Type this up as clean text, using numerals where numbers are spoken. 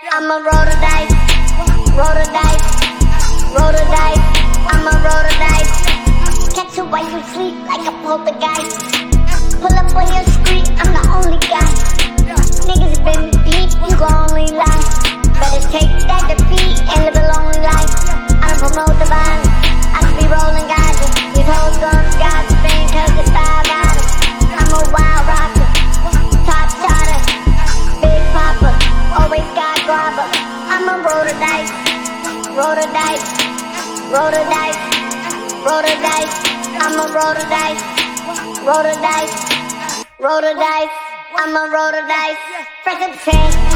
I'ma roll the dice, roll the dice, roll the dice. I'ma roll the dice. Catch you while you sleep like a poltergeist. Pull up on your street, I'm the only guy. Niggas been deep, you gon' only lie. Better take that defeat and live a lonely life. I don't promote the violence, I just be rolling guys. These hoes gon' gossiping cause the style got it. I'm a wild rocker, top shotter, big popper, always got grabber. I'ma roll the dice, roll the dice, roll the dice, roll the dice. I'ma roll the dice, roll the dice, roll the dice. I'ma roll the dice. Press the 10.